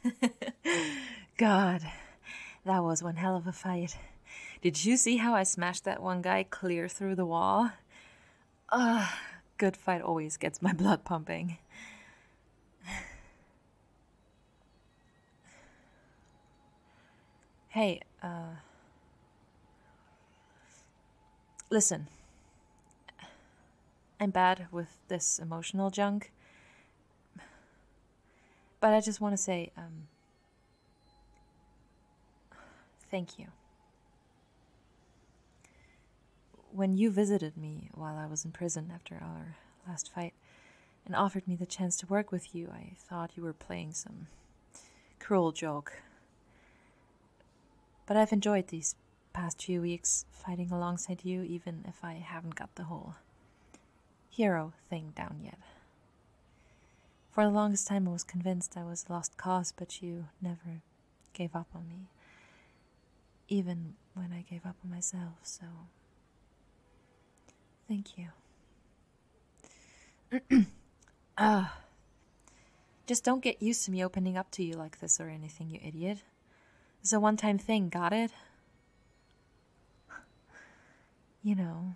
God, that was one hell of a fight. Did you see how I smashed that one guy clear through the wall? Good fight always gets my blood pumping. Hey, listen. I'm bad with this emotional junk. But I just want to say, thank you. When you visited me while I was in prison after our last fight and offered me the chance to work with you, I thought you were playing some cruel joke. But I've enjoyed these past few weeks fighting alongside you, even if I haven't got the whole hero thing down yet. For the longest time I was convinced I was a lost cause, but you never gave up on me. Even when I gave up on myself, so thank you. Just don't get used to me opening up to you like this or anything, you idiot. It's a one-time thing, got it? You know,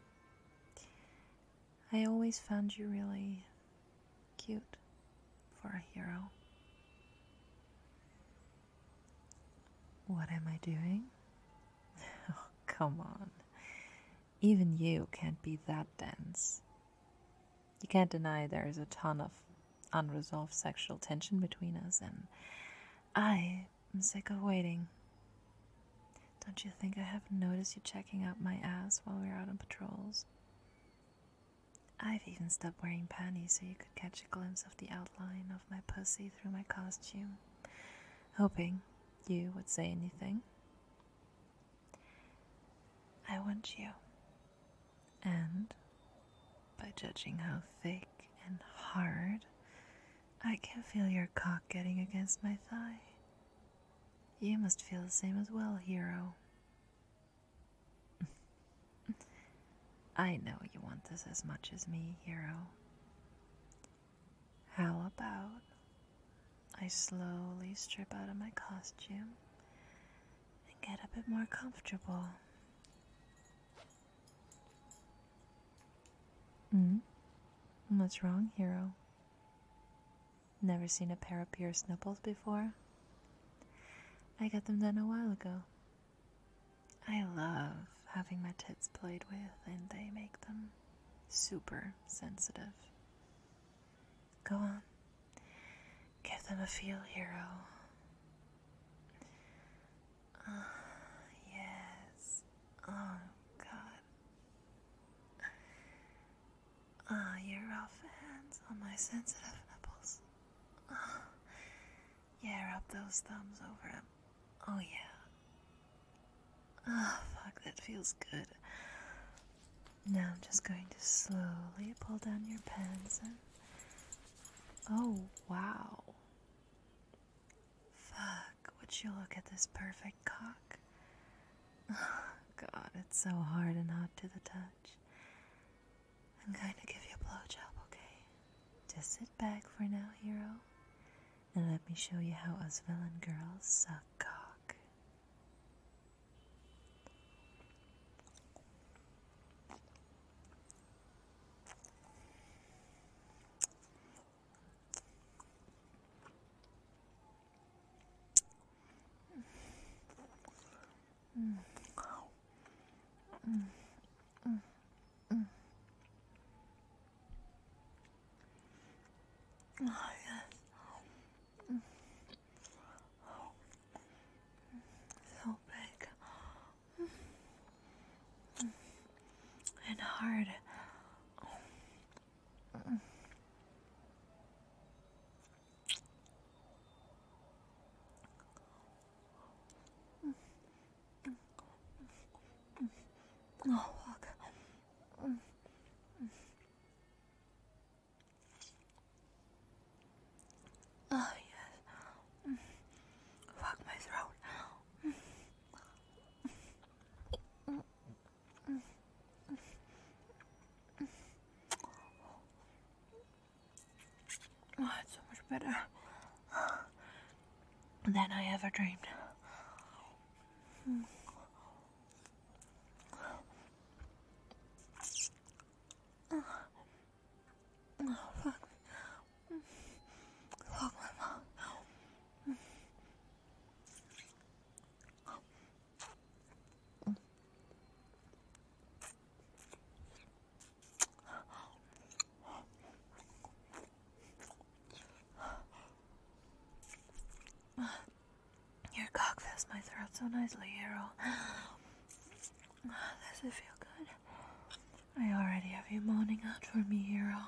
I always found you really cute for a hero. What am I doing? Oh, come on. Even you can't be that dense. You can't deny there is a ton of unresolved sexual tension between us, and I am sick of waiting. Don't you think I haven't noticed you checking out my ass while we're out on patrols? I've even stopped wearing panties so you could catch a glimpse of the outline of my pussy through my costume, hoping you would say anything. I want you. And by judging how thick and hard, I can feel your cock getting against my thigh. You must feel the same as well, hero. I know you want this as much as me, hero. How about I slowly strip out of my costume and get a bit more comfortable? What's wrong, hero? Never seen a pair of pierced nipples before? I got them done a while ago. I love having my tits played with, and they make them super sensitive. Go on. Give them a feel, hero. Yes. Oh, God. Your rough hands on my sensitive nipples. Yeah, rub those thumbs over them. Oh, yeah. Fuck, that feels good. Now I'm just going to slowly pull down your pants and... Oh, wow. Fuck, would you look at this perfect cock? God, it's so hard and hot to the touch. I'm going to give you a blowjob, okay? Just sit back for now, hero, and let me show you how us villain girls suck cock. Oh, yes. So big. And hard. Oh, fuck. Oh, yes. Fuck my throat. Oh, it's so much better. than I ever dreamed. Oh, fuck. Fuck my mom. Your cock fills my throat so nicely, Hero. Does it feel good? I already have you moaning out for me, Hero.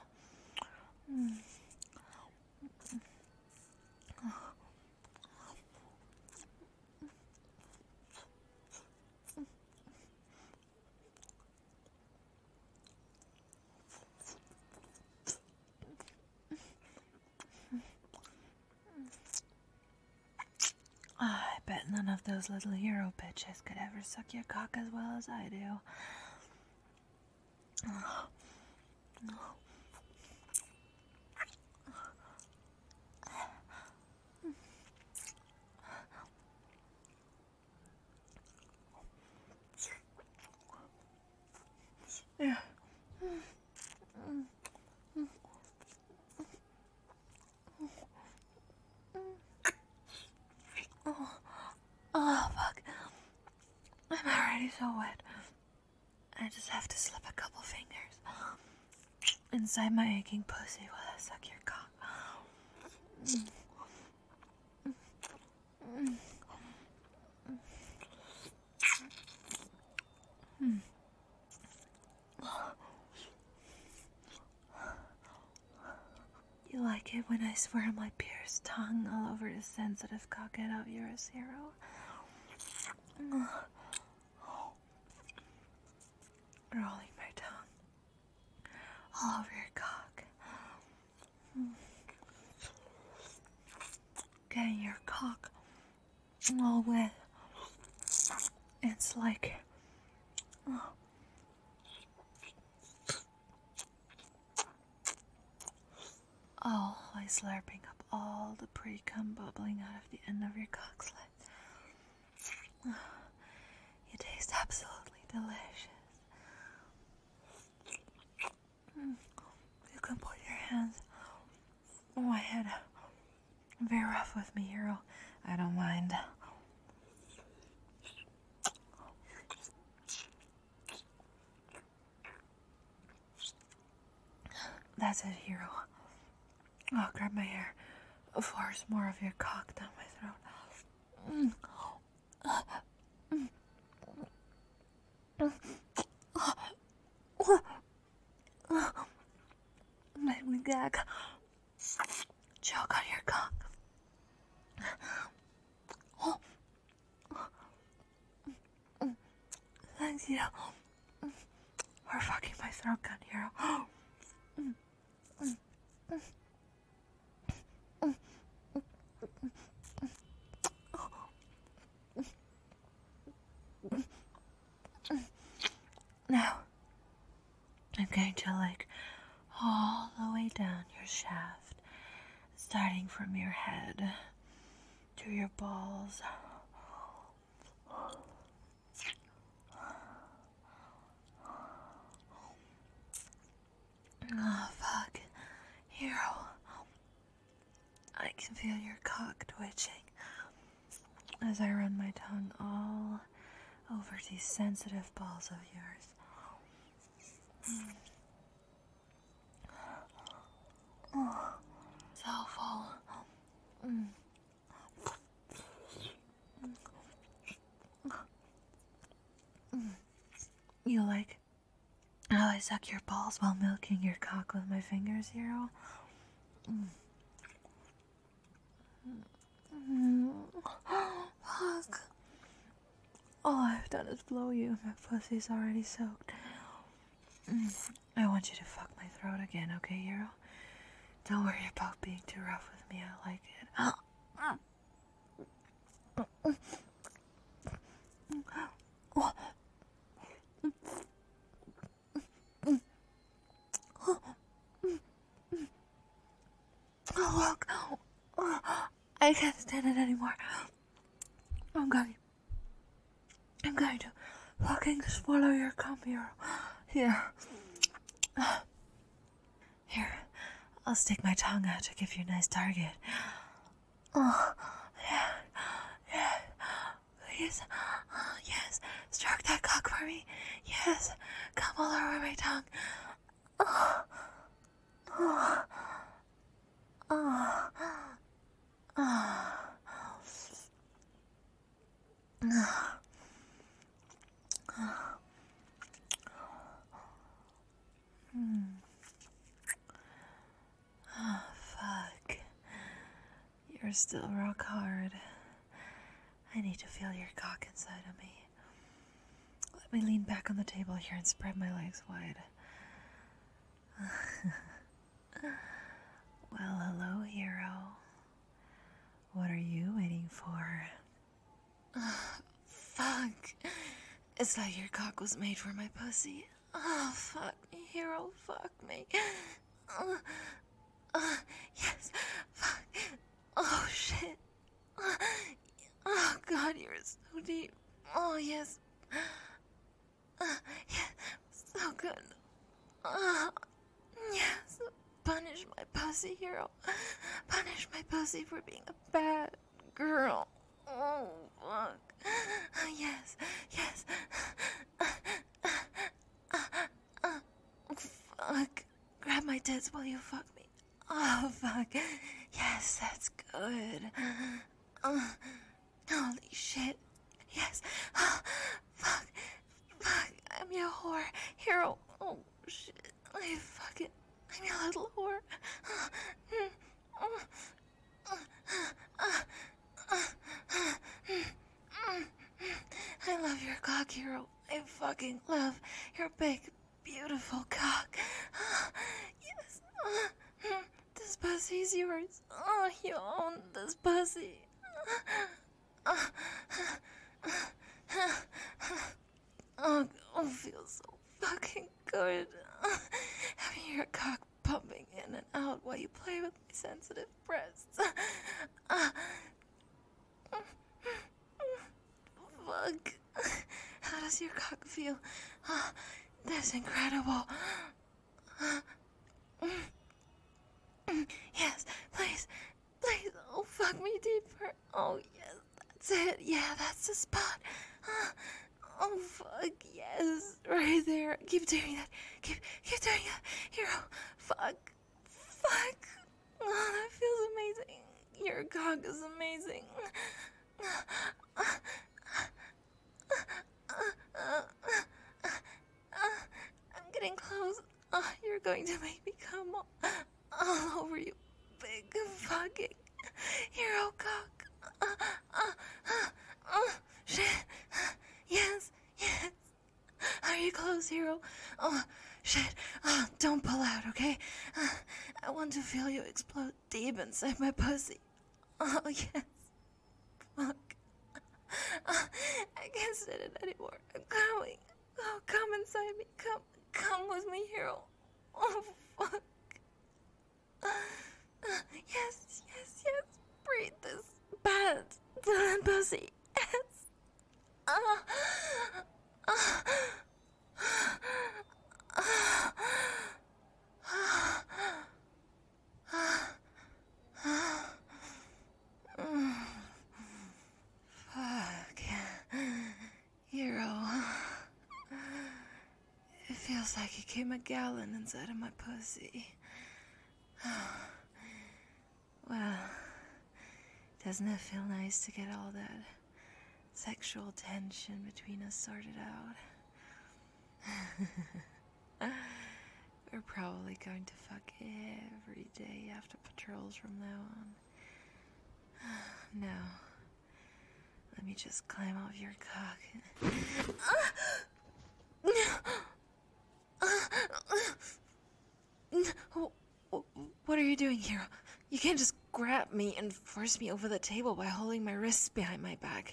I bet none of those little hero bitches could ever suck your cock as well as I do. Yeah. Oh, fuck. I'm already so wet. I just have to slip a couple fingers inside my aching pussy while I suck your cock. You like it when I swear my pierced tongue all over the sensitive cockhead of yours, Hero? Rolling my tongue all over your cock. Getting your cock all wet. It's like... always slurping up all the pre-cum bubbling out of the end of your cock slit. You taste absolutely delicious. You can put your hands on my head. Be rough with me, Hero. I don't mind. That's it, Hero. I'll grab my hair. Force more of your cock down my throat. Make me gag. Choke on your cock. Thanks, Hero. For fucking my throat gun, Hero. Now, I'm going to like all the way down your shaft, starting from your head to your balls. Oh, fuck. Hero. I can feel your cock twitching as I run my tongue all over these sensitive balls of yours. Oh, so full. You like how I suck your balls while milking your cock with my fingers, Hero? Fuck. All I've done is blow you. My pussy's already soaked. I want you to fuck my throat again, okay, Hero? Don't worry about being too rough with me. I like it. Oh, look. I can't stand it anymore. I'm going to fucking swallow your cum, Hero. Here. Here. I'll stick my tongue out to give you a nice target. Oh, yeah. Please. Oh, yes. Stroke that cock for me. Yes. Come all over my tongue. Oh. Oh. Oh. Oh. Oh, fuck. You're still rock hard. I need to feel your cock inside of me. Let me lean back on the table here and spread my legs wide. Well, hello, Hero. What are you waiting for? Fuck. It's like your cock was made for my pussy. Oh, fuck me, Hero. Fuck me. Yes. Fuck. Oh, shit. Oh, God, you're so deep. Oh, yes. Yeah, so good. Yes. Punish my pussy, Hero. Punish my pussy for being a bad girl. Oh, fuck. Yes. Fuck. Grab my tits while you fuck me. Oh, fuck. Yes, that's good. Holy shit. Yes. Fuck. I'm your whore. Hero. Oh, shit. Fuck it. I'm your little whore. I love your cock, Hero. I fucking love your big, beautiful cock. Yes. This pussy's yours. Oh, you own this pussy. Oh, feels so fucking good. Having your cock pumping in and out while you play with my sensitive breasts. Fuck. How does your cock feel? That's incredible. Yes, please. Oh, fuck me deeper. Oh, yes, that's it. Yeah, that's the spot. Oh, fuck, yes. Right there. Keep doing that. Keep doing that. Hero. Fuck. Oh, that feels amazing. Your cock is amazing. I'm getting close. You're going to make me come all over you. Big fucking hero cock. Shit. Yes. Are you close, Hero? Oh, shit. Don't pull out, okay? I want to feel you explode deep inside my pussy. Oh, yes. Fuck. I can't sit it anymore. I'm coming. Oh, come inside me. Come with me, Hero. Oh, fuck. Yes. Breathe this bad pussy. Yes. Fuck. Hero. It feels like you came a gallon inside of my pussy. Well, doesn't it feel nice to get all that sexual tension between us sorted out? We're probably going to fuck every day after patrols from now on. Now, let me just climb off your cock. What are you doing here? You can't just grab me and force me over the table by holding my wrists behind my back.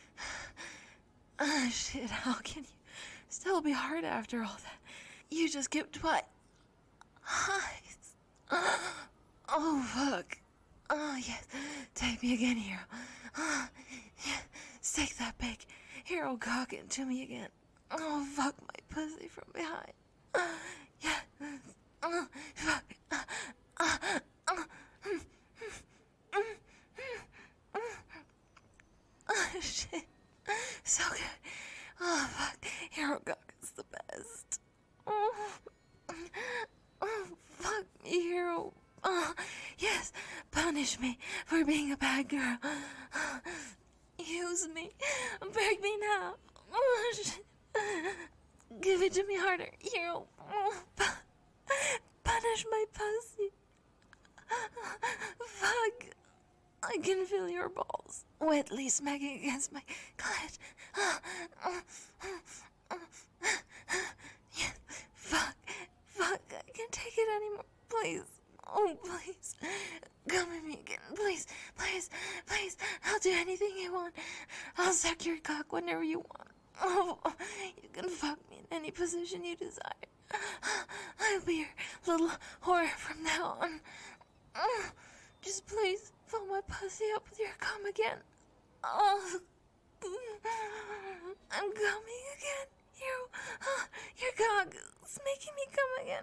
Shit, how can you still be hard after all that? You just kept twice. Oh, fuck. Oh, yes. Take me again, hero. Yeah. Stick that big hero cock into me again. Oh, fuck my pussy from behind. Yeah. Fuck. Shit. So good. Oh, fuck. Hero cock is the best. Oh, fuck me, hero. Oh, yes. Punish me for being a bad girl. Use me. Break me now. Oh, shit. Give it to me harder, hero. Punish my pussy. Fuck. I can feel your balls wetly smacking against my clit. Yes. Fuck. I can't take it anymore. Please. Oh, please. Come at me again. Please. I'll do anything you want. I'll suck your cock whenever you want. Oh, you can fuck me in any position you desire. I'll be your little whore from now on. Just please fill my pussy up with your cum again. Oh, I'm coming again. Your cock is making me come again.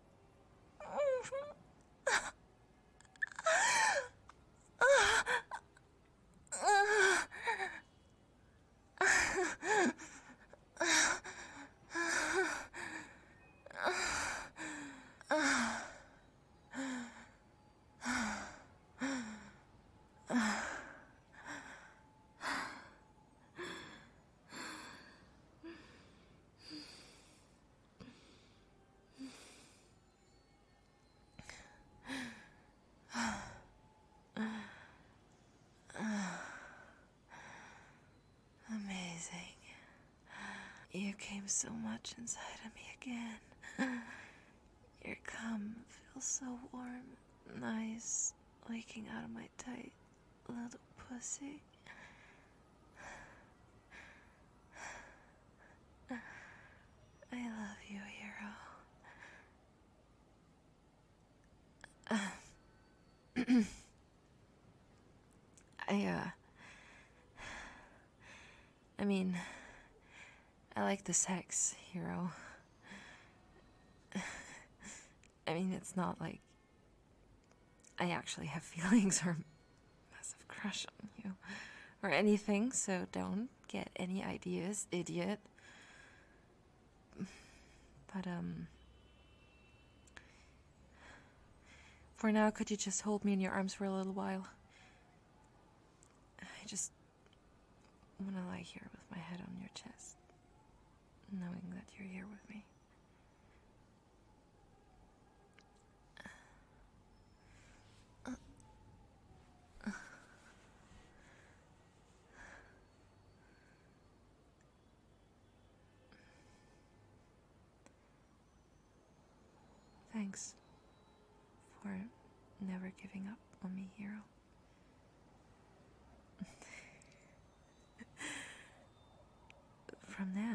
Amazing. You came so much inside of me again. Your cum feels so warm, nice, leaking out of my tight little pussy. I love you, hero. I mean, I like the sex, hero. I mean, it's not like I actually have feelings or massive crush on you or anything, so don't get any ideas, idiot. But, for now, could you just hold me in your arms for a little while? I just want to lie here with my head on your chest, knowing that you're here with me. Thanks for never giving up on me, hero. From now